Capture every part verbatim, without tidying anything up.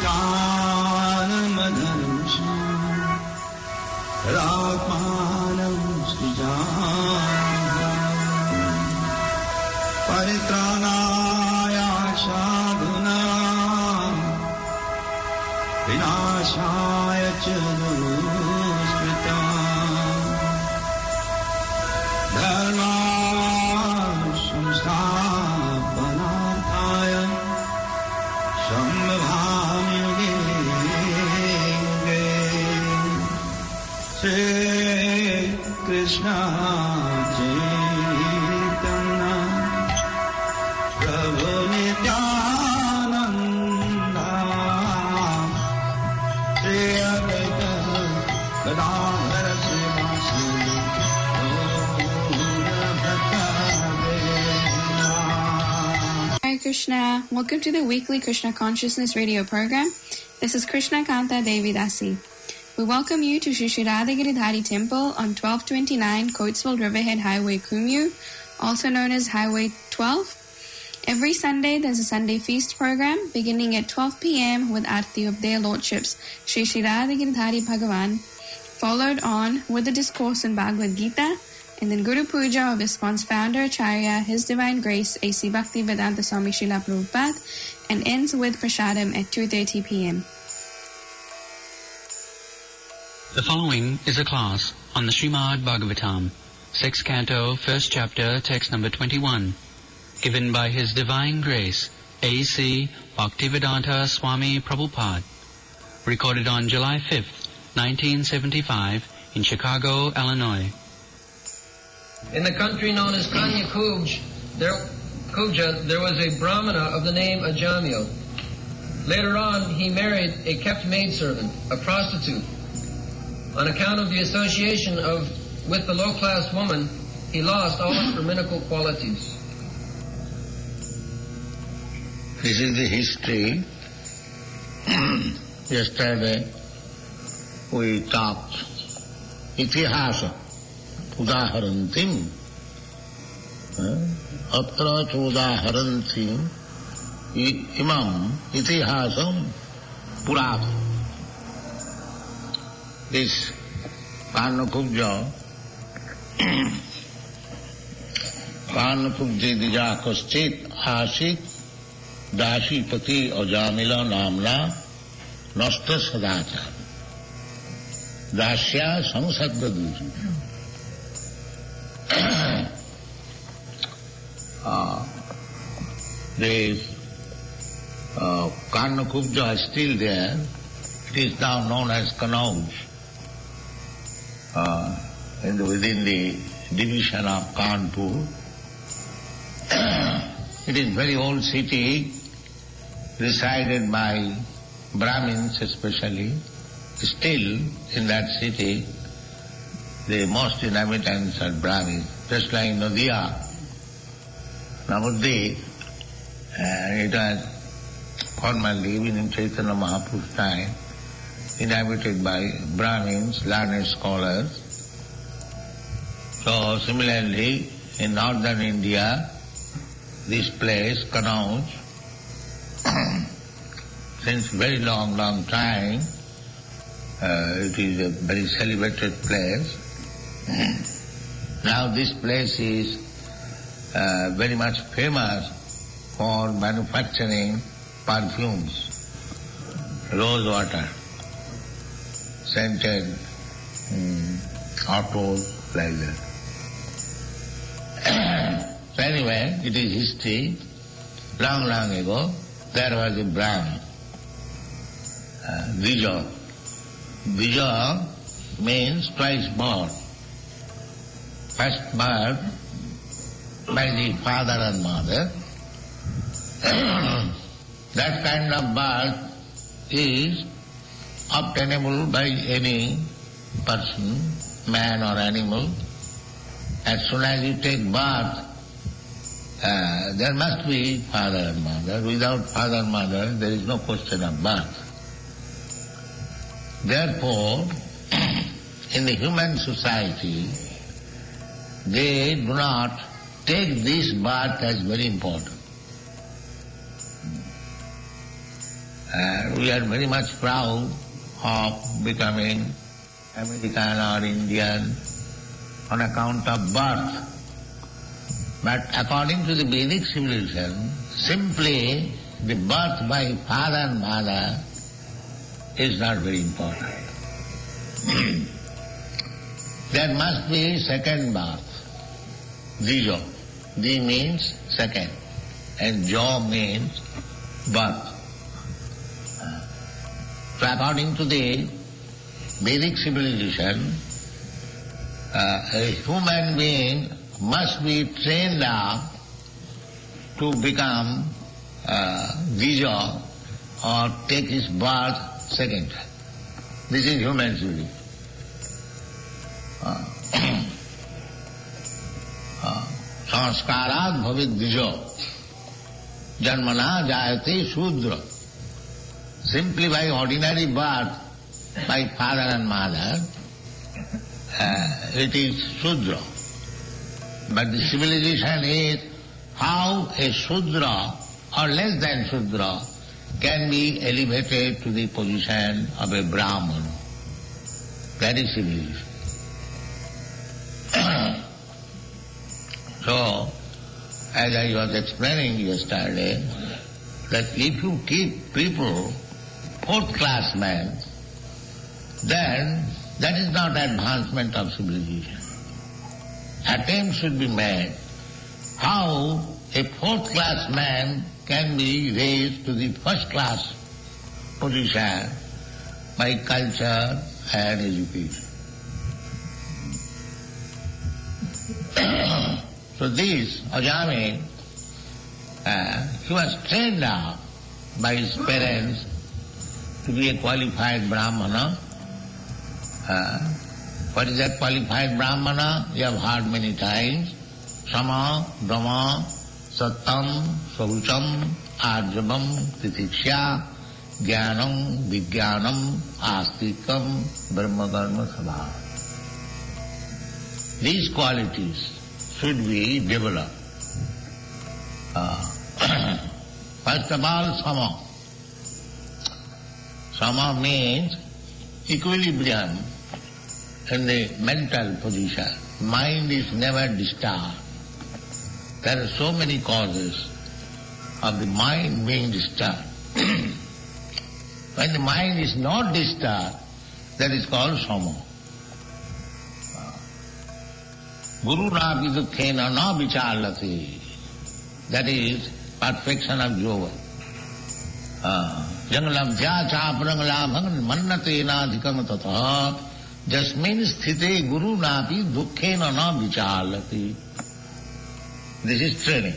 Jnanamadhanam Rakmanam Srijanam Paritranaya Sadhunam Vinashaya Chaduskritam Dharma Samsthapanarthaya Sambhavami Shri Krishna Chaitanya Prabhu Nityananda Shri Advaita Gadadhara Srivasadi Hare Krishna. Welcome to the weekly Krishna Consciousness radio program. This is Krishna Kanta Devi Dasi. We welcome you to Shri Shri Radha Giridhari Temple on twelve twenty-nine Coatesville Riverhead Highway, Kumyu, also known as Highway twelve. Every Sunday there's a Sunday feast program beginning at twelve p.m. with Aarti of their Lordships, Shri Shri Radha Giridhari Bhagavan, followed on with the discourse in Bhagavad Gita, and then Guru Puja of ISKCON's founder Acharya, His Divine Grace, A C Bhaktivedanta Swami Srila Prabhupada, and ends with Prasadam at two thirty p.m. The following is a class on the Srimad Bhagavatam, sixth canto, first chapter, text number twenty-one, given by His Divine Grace, A C Bhaktivedanta Swami Prabhupada, recorded on July fifth, nineteen seventy-five, in Chicago, Illinois. In the country known as Kanya Kuj, there, Kuja, there was a brahmana of the name Ajamyo. Later on, he married a kept maidservant, a prostitute. On account of the association of with the low-class woman, he lost all his brahminical qualities. This is the history. Yesterday we talked Itihasa Udaharantim. Atra Udaharantim Imam Itihasam Purata. This Karnakubja Karnakubja Dija Kaschit Asit Dashi Pati Ajamila Namna Nasta Sadata Dasya Samsadvadusi. uh, This uh, Karnakubja is still there. It is now known as Kanauj. Uh, in the, within the division of Kanpur. It is a very old city, resided by Brahmins especially. Still, in that city, the most inhabitants are Brahmins, just like Nadia. Navadvip, uh, it was formerly, even in Chaitanya Mahaprabhu's time, inhabited by Brahmins, learned scholars. So similarly, in northern India, this place, Kanauj, since very long, long time, uh, it is a very celebrated place. Now this place is uh, very much famous for manufacturing perfumes, rose water, scented um, autos, like that. So anyway, it is history. Long, long ago, there was a Brahmin, uh, Dvija. Dvija means twice born. First birth by the father and mother. That kind of birth is obtainable by any person, man or animal. As soon as you take birth, uh, there must be father and mother. Without father and mother, there is no question of birth. Therefore, in the human society, they do not take this birth as very important. Uh, we are very much proud of becoming American or Indian on account of birth. But according to the Vedic civilization, simply the birth by father and mother is not very important. There must be second birth. Dijo. Di means second and Jo means birth. So according to the Vedic civilization, uh, a human being must be trained up to become uh, Dijo or take his birth second time. This is human civilization. Uh, uh, Sanskarat bhavid Dijo janmana jayate Shudra. Simply by ordinary birth, by father and mother, uh, it is Shudra. But the civilization is how a Shudra or less than Shudra can be elevated to the position of a Brahman. That is civilization. So, as I was explaining yesterday, that if you keep people fourth class men, then that is not advancement of civilization. Attempt should be made how a fourth class man can be raised to the first class position by culture and education. So this Ajami, uh, he was trained up by his parents to be a qualified Brahmana. Uh, what is that qualified Brahmana? You have heard many times. Sama, Dhamma, Sattam, Saucham, Arjavam, Titiksha, Jnanam, Vijnanam, Astikam, Brahmakarma Sabha. These qualities should be developed. Uh, first of all, Sama. Sama means equilibrium in the mental position. Mind is never disturbed. There are so many causes of the mind being disturbed. When the mind is not disturbed, that is called Sama. Guru Rapi Dukkhena na vichalati. That is perfection of yoga. Jangalam jya chapranglam mannate nadhikam tatha jasmin sthite guru napi dukkhena na vichalati. This is training.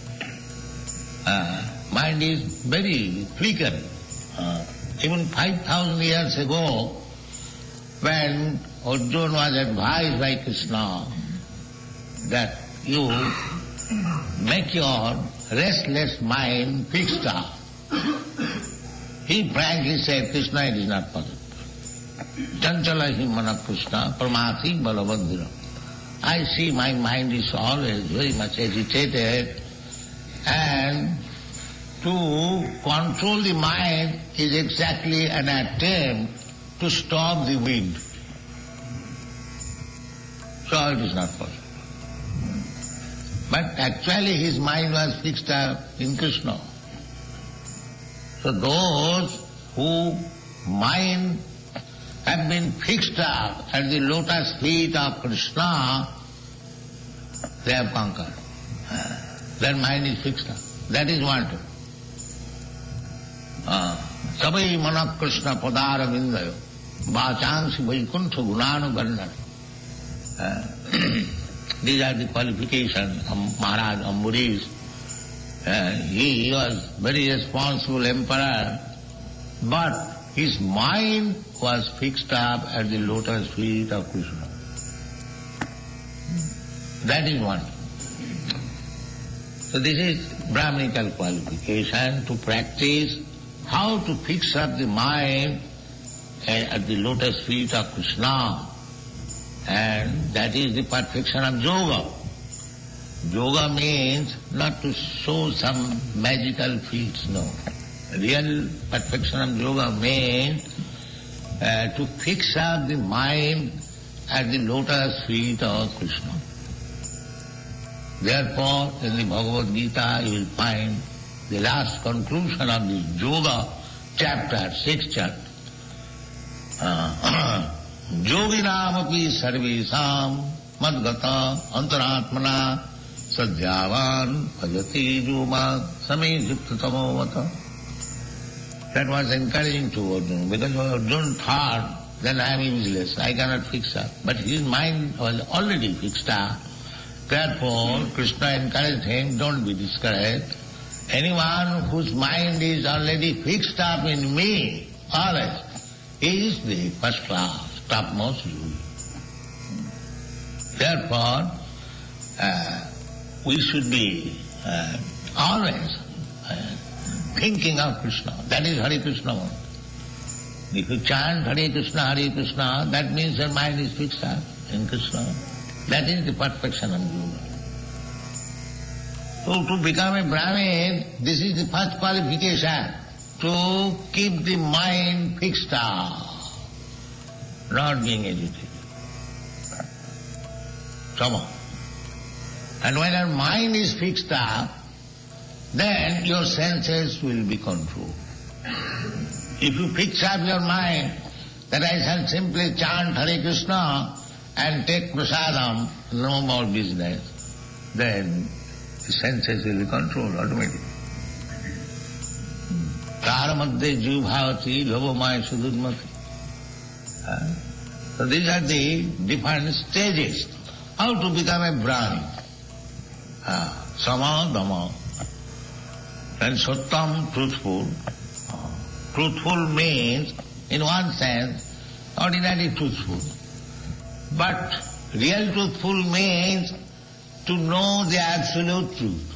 Uh, mind is very flickering. Uh, even five thousand years ago, when Arjuna was advised by Krishna that you make your restless mind fixed up, he frankly said, Krishna, it is not possible. Chanchala hi mana Krishna, pramati balavandhira. I see my mind is always very much agitated, and to control the mind is exactly an attempt to stop the wind. So it is not possible. But actually his mind was fixed up in Krishna. So those who mind have been fixed up at the lotus feet of Krishna, they have conquered. Their mind is fixed up. That is wanted. Sabai manak Krishna padara vindayo vachangsi vaikuntha gunanu varnana. These are the qualifications of Maharaj Ambarish. Uh, he was very responsible emperor, but his mind was fixed up at the lotus feet of Krishna. That is one. So this is Brahminical qualification to practice how to fix up the mind at the lotus feet of Krishna. And that is the perfection of yoga. Yoga means not to show some magical feats, no. Real perfection of yoga means uh, to fix up the mind at the lotus feet of Krishna. Therefore, in the Bhagavad Gita you will find the last conclusion of the yoga chapter, sixth chapter. Yoginamapi sarvesam madgata antaratmana sadhyavan bhajati yuma same yuktatamo vata. That was encouraging to Arjuna, because Arjuna thought, then I am useless, I cannot fix up. But his mind was already fixed up. Therefore, Krishna encouraged him, don't be discouraged. Anyone whose mind is already fixed up in me, always, is the first class, topmost rule. Therefore, uh, we should be uh, always uh, thinking of Krishna. That is Hare Krishna mantra. If you chant Hare Krishna, Hare Krishna, that means your mind is fixed up in Krishna. That is the perfection of yoga. So to become a Brahmin, this is the first qualification, to keep the mind fixed up, not being agitated. Come on. And when your mind is fixed up, then your senses will be controlled. If you fix up your mind that I shall simply chant Hare Krishna and take prasadam, no more business, then the senses will be controlled automatically. Kara madhye jiv bhavati lobhamaya sudurmati. So these are the different stages. How to become a Brahmin? Uh, sama, dhamma. And sattam, truthful. Uh, truthful means, in one sense, ordinary truthful. But real truthful means to know the absolute truth.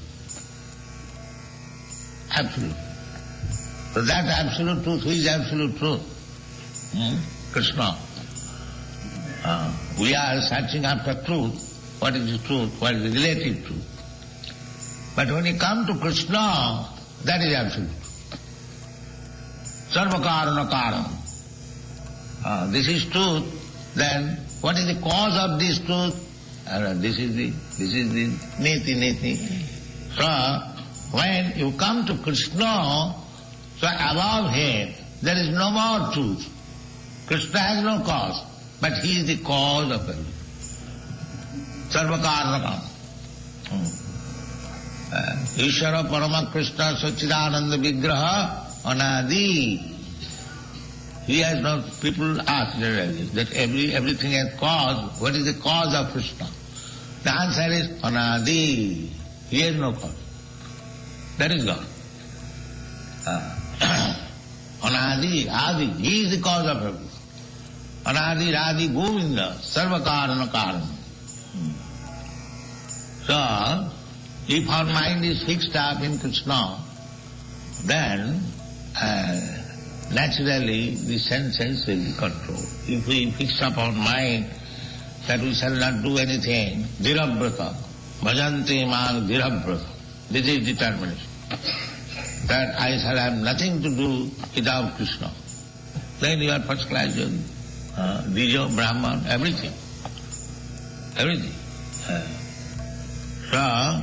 Absolute. So that absolute truth, who is absolute truth? Hmm? Krishna. Uh, we are searching after truth. What is the truth? What is the relative truth? But when you come to Krishna, that is absolute. Sarva karana karanam. Uh, this is truth. Then what is the cause of this truth? Uh, this is the this is the niti niti. So when you come to Krishna, so above him there is no more truth. Krishna has no cause, but he is the cause of everything. Sarva karana karanam. Ishvara Parama Krishna Sachidananda Vigraha Anadi. He has no, people ask that every everything has cause. What is the cause of Krishna? The answer is Anadi. He has no cause. That is God. Uh, Anadi, Adi, he is the cause of everything. Anadi, Radi, Govinda, Sarva Karana Karana. So, if our mind is fixed up in Krishna, then uh, naturally the senses will be controlled. If we fix up our mind that we shall not do anything, dhirabrata, bhajanti man dhirabrata, this is determination, that I shall have nothing to do without Krishna, then you are first class yogi, uh, Dijo, Brahman, everything, everything. Uh, so,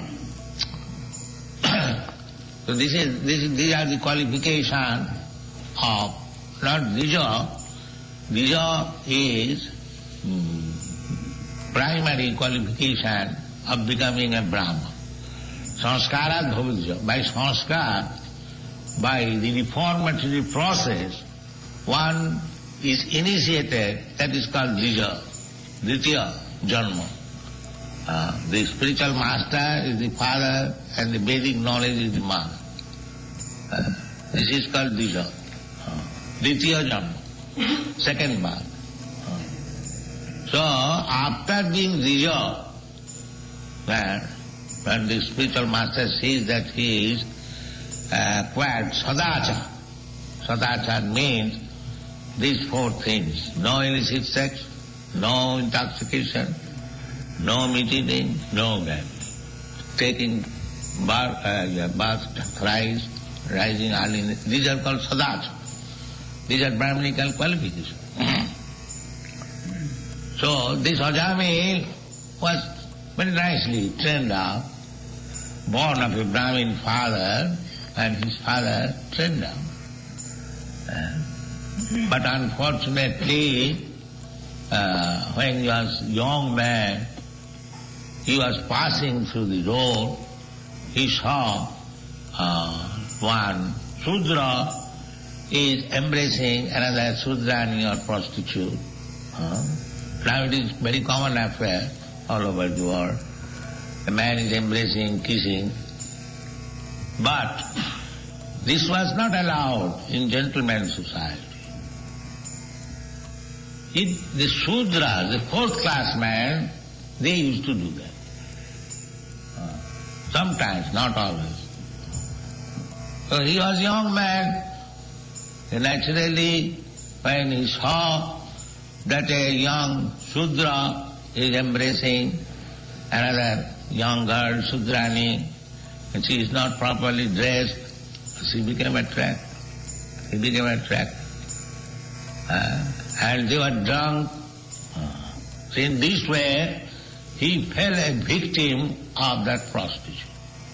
So this is, this is, these are the qualifications of, not Dvija. Dvija is um, primary qualification of becoming a Brahman. Sanskarat bhavadvija. By sanskar, by the reformatory process, one is initiated, that is called Dvija, Dvitiya Janma. Uh, the spiritual master is the father and the Vedic knowledge is the mother. Uh, this is called Dvija. Uh, Dvitiya Janma, second birth. Uh, so, after being Dvija, when, when the spiritual master sees that he is uh, quite Sadacha. Sadacha means these four things: no illicit sex, no intoxication, no meat eating, no gambling, taking bath, uh, bath thrice, rising early. In the, these are called sadach. These are Brahminical qualifications. So this Ajamil was very nicely trained up, born of a Brahmin father, and his father trained up. Uh, but unfortunately, uh, when he was a young man, he was passing through the road, he saw uh, one Shudra is embracing another Sudrani or prostitute. Uh, now it is very common affair all over the world. A man is embracing, kissing. But this was not allowed in gentleman's society. It, the Shudras, the fourth class man, they used to do that. Uh, sometimes, not always. So he was a young man. And naturally, when he saw that a young Shudra is embracing another young girl, Sudrani, and she is not properly dressed, she became attracted. He became attracted. Uh, and they were drunk. Uh, so in this way, he fell a victim of that prostitute.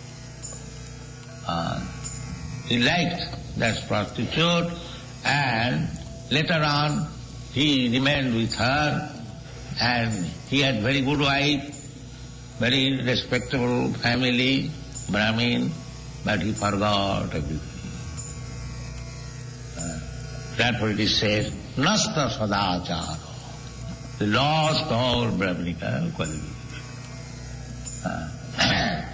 Uh, he liked that prostitute, and later on he remained with her, and he had very good wife, very respectable family, Brahmin, but he forgot everything. Uh, therefore it is said, nasta sadachara. He lost all Brahminical qualifications. Uh,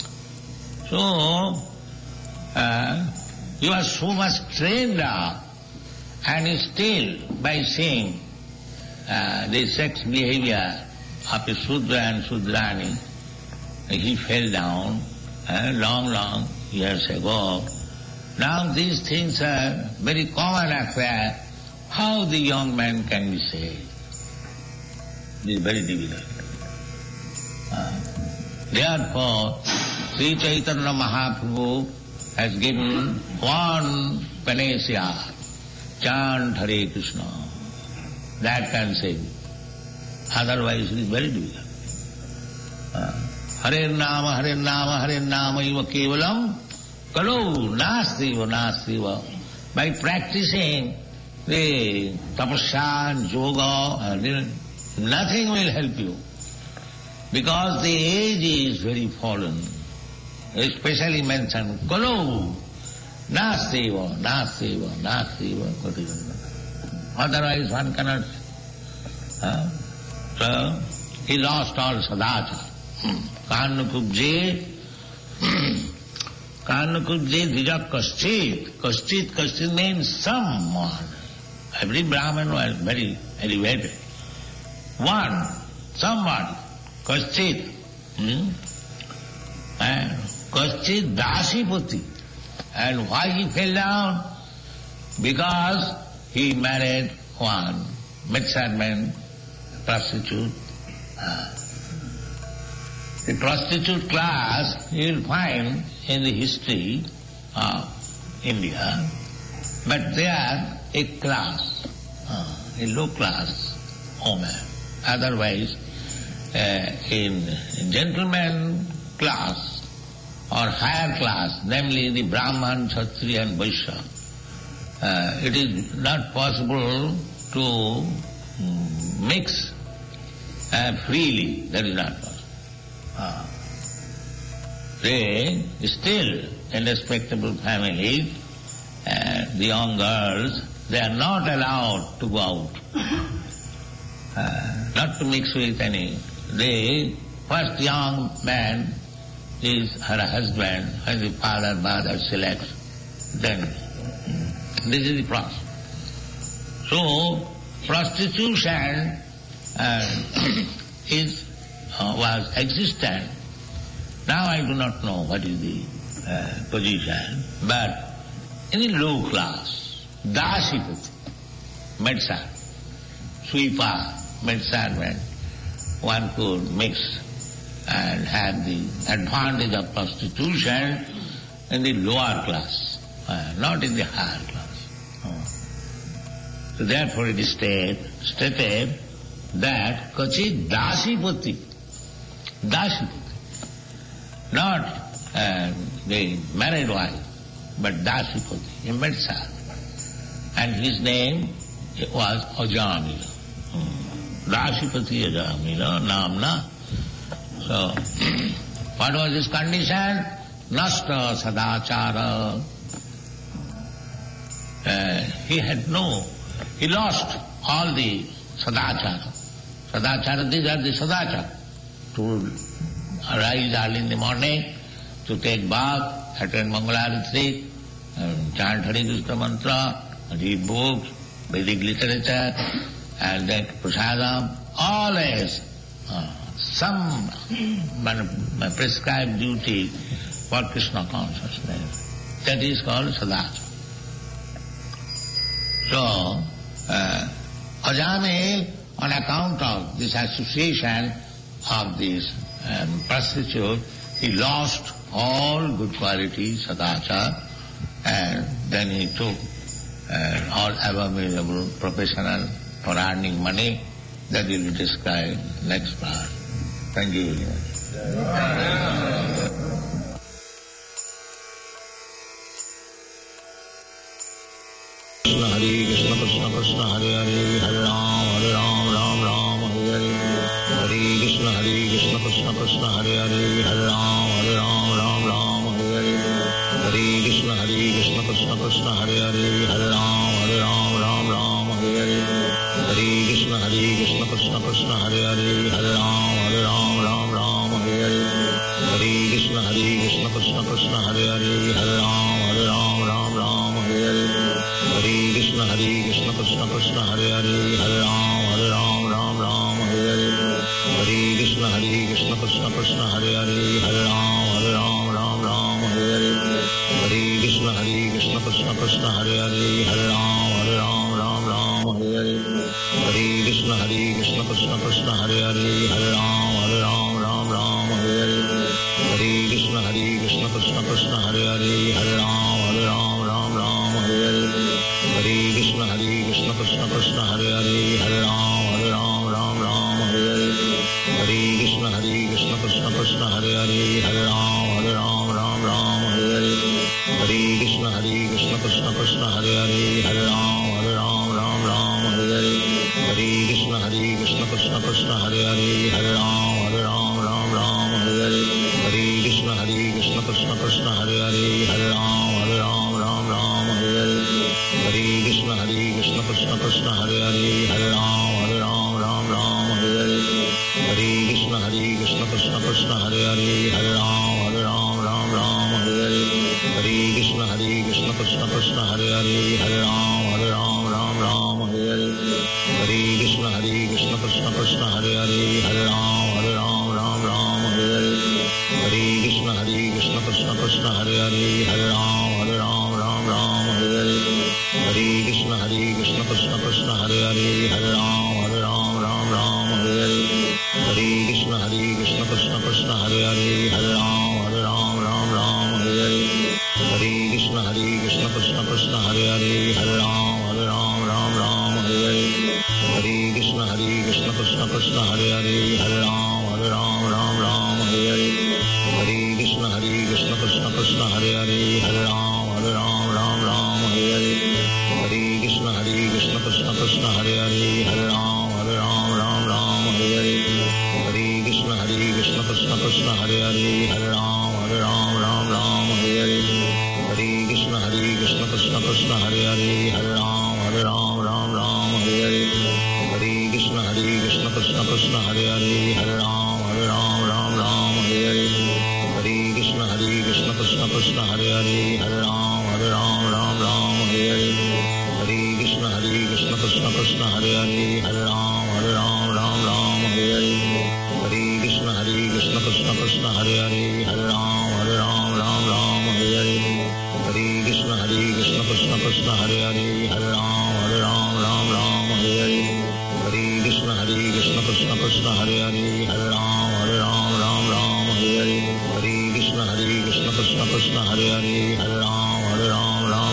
so, uh, he was so much trained up, and still, by seeing uh, the sex behavior of a Shudra and Sudrani, he fell down uh, long, long years ago. Now these things are very common affair. How the young man can be saved? It is very difficult. Uh, therefore, Sri Chaitanya Mahaprabhu has given one panacea, chant Hare Krishna. That can save you. Otherwise it is very difficult. Uh, Hare Nama, Hare Nama, Hare Nama iva kevalam kalu nasti va nasti va. By practicing the tapasya, yoga, nothing will help you. Because the age is very fallen. Especially mentioned kalu nasti va, nasti va, nasti va. Otherwise one cannot. Uh, so he lost all sadacha. Karnakubje, Karnakubje dijak kaschit. Kaschit, kaschit means someone. Every Brahmin was very elevated. One, someone, kaschit. Hmm? And kaschit dasipati. And why he fell down? Because he married one midsman prostitute. Uh, The prostitute class you will find in the history of India, but they are a class, uh, a low class woman. Otherwise, uh, in gentleman class or higher class, namely the Brahman, Kshatriya and Vaishya, uh, it is not possible to um, mix uh, freely. That is not possible. Uh, they still in respectable families, uh, the young girls, they are not allowed to go out, uh, not to mix with any. The first young man is her husband, and the father, mother selects, then this is the process. So, prostitution uh, is Uh, was existent. Now I do not know what is the uh, position, but in the low class, dasipati, medicine, sweeper, medicine, one could mix and have the advantage of prostitution in the lower class. uh, not in the higher class. Uh. So therefore it is state, stated that Kachi Dasipati, Dasipati, not uh, the married wife, but Dasipati, he met servant. And his name was Ajamila. Hmm. Dasipati Ajamila, Namna. So, what was his condition? Nasta Sadachara. Uh, he had no, he lost all the Sadachara. Sadachara, these are the Sadachara. To arise early in the morning, to take bath, attend Mangalarati, um, chant Hare Krishna mantra, read books, Vedic literature, and then prasadam, always uh, some uh, prescribed duty for Krishna consciousness. That is called sadachara. So, uh, Ajamil, on account of this association of this um, prostitute, he lost all good qualities, sadachara, and then he took uh, all abominable professional for earning money. That will be described next part. Thank you very much. Hare Krishna, Krishna Krishna, Hare Hare, Hare Ram, Hare Ram, Ram Ram, Hare Hare. Hare Krishna, Hare Krishna, Krishna Krishna, Hare Hare, Hare Ram, Hare Ram, Ram Ram, Hare Hare. Hare Krishna, Hare Krishna, Krishna Krishna, Hare Hare, Hare Ram, Hare Ram, Ram Ram, Hare Hare. Hare Krishna, Hare Krishna, Krishna Krishna, Hare Hare, Hare Ram, Hare Ram, Ram Ram, Hare Hare. Hare Krishna, Hare Krishna, Krishna Krishna, Hare Hare, Hare Ram, Hare Ram, Ram Ram, Hare Hare. Hare Krishna, Hare Krishna, Krishna Krishna, Hare Hare, Hare Ram, Hare Ram, Ram Ram, Hare Hare. Hare Krishna, Hare Krishna, Krishna Krishna, Hare Hare, Hare Ram, Hare Ram, Ram Ram, Hare Hare. Hare Krishna, Hare Krishna, Krishna Krishna, Hare Hare, Hare Ram, Hare Ram, Ram Ram, Hare Hare. Hare Krishna, Hare Krishna, Krishna Krishna, Hare Hare, Hare Ram, Hare Ram, Ram Ram, Hare Hare. Hare Krishna, Hare Krishna, Krishna Krishna, Hare Hare, Hare Ram, Hare Ram, Ram Ram, Hare Hare. Hare Krishna, Hare Krishna, Krishna Krishna, Hare Hare, Hare Ram, Hare Ram, Ram Ram, Hare Hare. Hare Krishna, Hare Krishna, Krishna Krishna, Hare Hare, Hare Ram, Hare Ram, Ram Ram, Hare Hare. Hare Krishna, Hare Krishna, Krishna Krishna, Hare Hare, Hare Ram, Hare Ram, Ram Ram, Hare Hare. Hare Krishna, Hare Krishna, Krishna Krishna, Hare Hare, Hare Ram, Hare Ram, Ram Ram, Hare Hare. Hare Krishna, Hare Krishna, Krishna Krishna, Hare Hare, Hare Ram, Hare Ram, Ram Ram, Hare Hare. Hare Krishna, Hare Krishna, Krishna Krishna, Hare Hare, Hare Ram, Hare Ram, Ram Ram, Hare Hare. Hare Krishna, Hare Krishna, Krishna Krishna, Hare Hare, Hare Ram, Hare Ram, Ram Ram, Hare Hare. Hare Krishna, Hare Krishna, Krishna Krishna, Hare Hare, Hare Ram, Hare Ram, Ram Ram, Hare Hare. Hare Krishna, Hare Krishna, Krishna Krishna, Hare Hare, Hare Ram, Hare Ram, Ram Ram, Hare Hare. Hare Krishna, Hare Krishna, Krishna Krishna, Hare Hare, Hare Ram, Hare Ram, Ram Ram, Hare Hare. Hare Krishna, Hare Krishna, Krishna Krishna, Hare Hare, Hare Ram, Hare Ram, Ram Ram, Hare Hare. Hare Krishna, Hare Krishna, Krishna Krishna, Hare Hare, Hare Ram, Hare Ram, Ram Ram, Hare Hare. Hare Krishna, Hare Krishna, Krishna Krishna, Hare Hare, Hare Ram, Hare Ram, Ram Ram, Hare Hare. Hare Krishna, Hare Krishna, Krishna Krishna, Hare Hare, Hare Ram, Hare Ram, Ram Ram, Hare Hare. Hare Krishna, Hare Krishna, Krishna Krishna, Hare Hare, Hare Ram, Hare Ram, Ram Ram, Hare Hare. Hare Krishna, Hare Krishna, Krishna Krishna, Hare Hare, Hare Ram, Hare Ram, Ram Ram, Hare Hare. Hare Krishna, Hare Krishna, Krishna Krishna, Hare Hare, Hare Ram, Hare Ram, Ram Ram, Hare Hare. Hare Krishna, Hare Krishna, Krishna Krishna, Hare Hare, Hare Ram, Hare Ram, Ram Ram, Hare Hare. Hare Krishna, Hare Krishna, Krishna Krishna, Hare Hare, Hare Ram, Hare Ram, Ram Ram, Hare Hare. Hare Krishna, Hare Krishna, Krishna Krishna, Hare Hare, Hare Ram, Hare Ram, Ram Ram, Hare Hare. Hare Krishna, Hare Krishna, Krishna Krishna, Hare Hare, Hare Ram, Hare Ram, Ram Ram, Hare Hare. Hare Krishna, Hare Krishna, Krishna Krishna, Hare Hare, Hare Ram, Hare Ram, Ram Ram, Hare Hare. Hare Krishna, Hare Krishna, Krishna Krishna, Hare Hare, Hare Ram, Hare Ram, Ram Ram, Hare Hare. Hare Krishna, Hare Krishna, Krishna Krishna, Hare Hare, Hare Ram, Hare Ram, Ram Ram, Hare Hare. Hare Krishna, Hare Krishna, Krishna Krishna, Hare Hare, Hare Ram, Hare Ram, Ram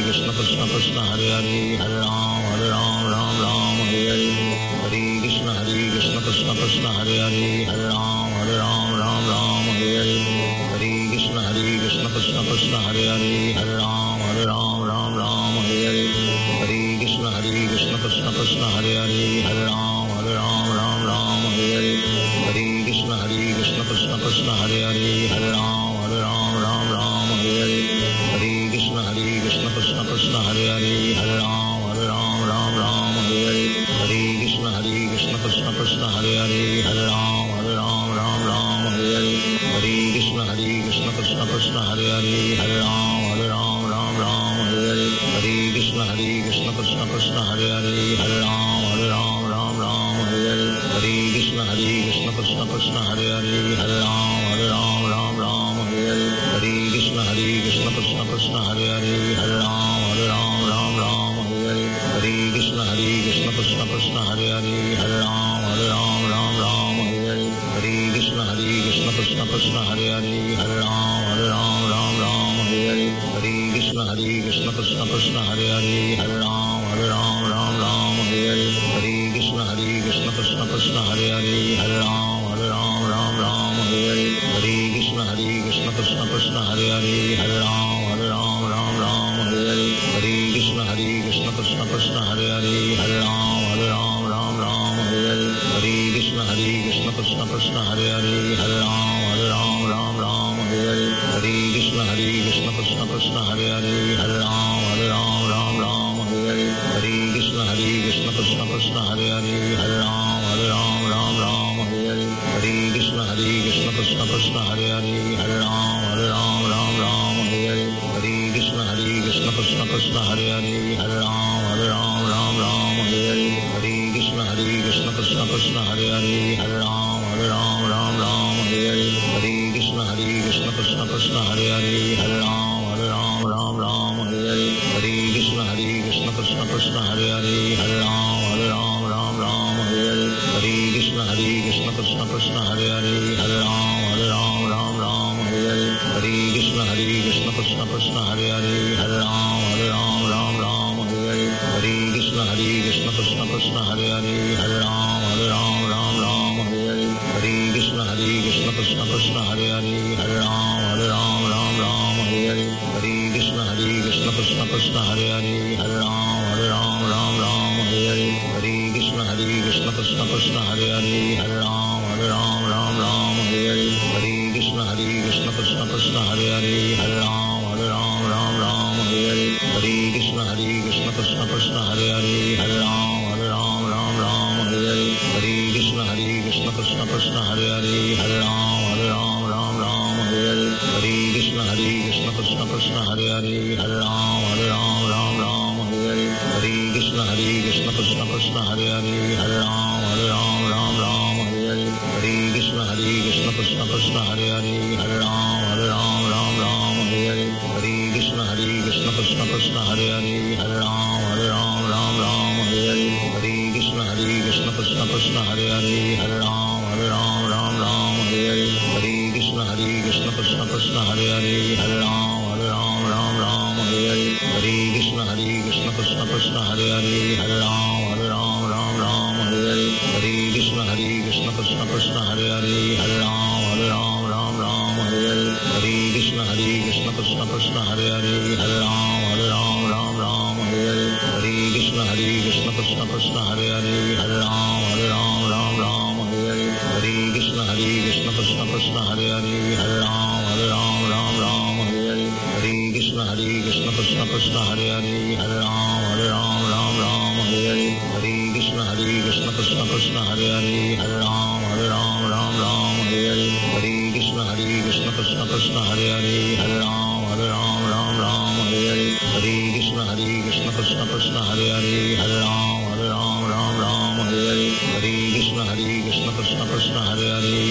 Krishna Krishna Krishna Hare Hare Hare Ram Hare Ram Ram Ram Hare Hare Hare Krishna Hare Krishna Krishna Krishna Hare Hare Hare Ram Hare Ram Ram Ram Hare Hare Hare Krishna Hare Krishna Krishna Krishna Hare Hare Hare Ram Hare Ram Ram Ram Hare Hare Hare Krishna Hare Krishna Krishna Krishna Hare Hare Hare Ram Hare Ram Ram Ram Hare Hare Hare Krishna Hare Krishna Krishna Krishna Hare Hare Hare Ram Hare Ram Ram Ram Hare Hare Hare Krishna Hare Krishna Krishna Krishna Hare Hare Hare Ram Hare Ram Ram Ram Hare Hare Hare Krishna Hare Krishna Krishna Krishna Hare Hare Hare Ram Hare Ram Ram Ram Hare Hare Hare Krishna Hare Krishna Krishna Krishna Hare Hare Hare Ram Hare Ram Ram Ram Hare Hare Hare Krishna Hare Krishna Krishna Krishna Hare Hare Hare Ram Hare Ram Ram Ram Hare Hare Hare Krishna Hare Krishna Krishna Krishna Hare Hare Hare Ram Hare Ram Ram Ram Hare Hare Hare Krishna Hare Krishna Krishna Krishna Hare Hare Hare Ram Hare Ram Ram Ram Hare Hare Hare Krishna Hare Krishna Krishna Krishna Hare Hare Hare Ram Hare Ram Ram Ram Hare Hare Hare Krishna Hare Krishna Krishna Krishna Hare Hare Hare Ram Hare Ram Ram Ram Hare Hare Hare Krishna Hare Krishna Krishna Krishna Hare Hare Hare Ram Hare Ram Ram Ram Hare Hare Hare Krishna Hare Krishna Krishna Krishna Hare Hare Hare Ram Hare Ram Ram Ram Hare Hare Hare Krishna Hare Krishna Krishna Krishna Hare Hare Hare Ram Hare Ram Ram Ram Hare Hare Hare Krishna Hare Krishna Krishna Krishna Hare Hare Hare Ram Hare Ram Ram Ram Hare Hare Hare Krishna Hare Krishna Krishna Krishna Hare Hare Hare Ram Hare Ram Ram Ram Hare Hare Hare Krishna Hare Krishna Krishna Krishna Hare Hare Hare Ram Hare Ram Ram Ram Hare Hare Hare Krishna Hare Krishna Krishna Krishna Hare Hare Hare Ram Hare Ram Ram Ram Hare Hare Hare Krishna Hare Krishna Krishna Krishna Hare Hare Hare Ram Hare Ram Ram Ram Hare Hare Hare Krishna Hare Krishna Krishna Krishna Hare Hare Hare Ram Hare Ram Ram Ram Hare Hare Hare Krishna Hare Krishna Krishna Krishna Hare Hare Hare Ram Hare Ram Ram Ram Hare Hare Hare Krishna Hare Krishna Krishna Krishna Hare Hare Hare Ram Hare Ram Ram Ram Hare Hare Hare Krishna Hare Krishna Krishna Krishna Hare Hare Hare Ram Hare Ram Ram Ram Hare Hare Hare Krishna Hare Krishna Krishna Krishna Hare Hare Hare Ram Hare Ram Ram Ram Hare Hare Hare Krishna Hare Krishna Krishna Krishna Hare Hare Hare Ram Hare Ram Ram Ram Hare Hare Hare Krishna Hare Krishna Krishna Krishna Hare Hare Hare Ram Hare Ram Ram Ram Hare Hare Hare Krishna Hare Krishna Krishna Krishna Hare Hare Hare Ram Hare Ram Ram Ram Hare Hare Hare Krishna Hare Krishna Krishna Krishna Hare Hare Hare Ram Hare Ram Ram Ram Hare Hare Hare Krishna Hare Krishna Krishna Krishna Hare Hare Hare Ram Hare Ram Ram Ram Hare Hare Hare Krishna Hare Krishna Krishna Krishna Hare Hare Hare Ram Hare Ram Ram Ram Hare Hare Hare Krishna Hare Krishna Krishna Krishna Hare Hare Hare Ram Hare Ram Ram Ram Hare Hare Hare Krishna Hare Krishna Krishna Krishna Hare Hare Hare Ram Hare Ram Ram Ram Hare Hare Hare Krishna Hare Krishna Krishna Krishna Hare Hare Hare Ram Hare Ram Ram Ram Hare Hare Hare Krishna Hare Krishna Krishna Krishna Hare Hare Hare Ram Hare Ram Ram Ram Hare Hare Hare Krishna Hare Krishna Krishna Krishna Hare Hare Hare Ram Hare Ram Ram Ram Hare Hare Hare Krishna Hare Krishna Krishna Krishna Hare Hare Hare Ram Hare Ram Ram Ram Hare Hare Hare Krishna Hare Krishna Krishna Krishna Hare Hare Hare Ram Hare Ram Ram Ram Hare Hare Hare Krishna Hare Krishna Krishna Krishna Hare Hare Hare Ram Hare Ram Ram Ram Hare Hare Hare Krishna Hare Krishna Krishna Krishna Hare Hare Hare Ram Hare Ram Ram Ram Hare Hare Hare Krishna Hare Krishna Krishna Krishna Hare Hare Hare Ram Hare Ram Ram Ram Hare Hare Hare Krishna Hare Krishna Krishna Krishna Hare Hare Hare Ram Hare Ram Ram Ram Hare Hare Hare Krishna Hare Krishna Krishna Krishna Hare Hare Hare Ram Hare Ram Ram Ram Hare Hare Hare Krishna Hare Krishna Krishna Krishna Hare Hare Hare Ram Hare Ram Ram Ram Hare Hare Hare Krishna Hare Krishna Krishna Krishna Hare Hare Hare Ram Hare Ram Ram Ram Hare Hare Hare Krishna Hare Krishna Krishna Krishna Hare Hare Hare Ram Hare Ram Ram Ram Hare Hare Hare Krishna Hare Krishna Krishna Krishna Hare Hare Hare Ram Hare Ram Ram Ram Hare Hare Hare Krishna Hare Krishna Krishna Krishna Hare Hare Hare Ram Hare Ram Ram Ram Hare Hare Hare Krishna Hare Krishna Krishna Krishna Hare Hare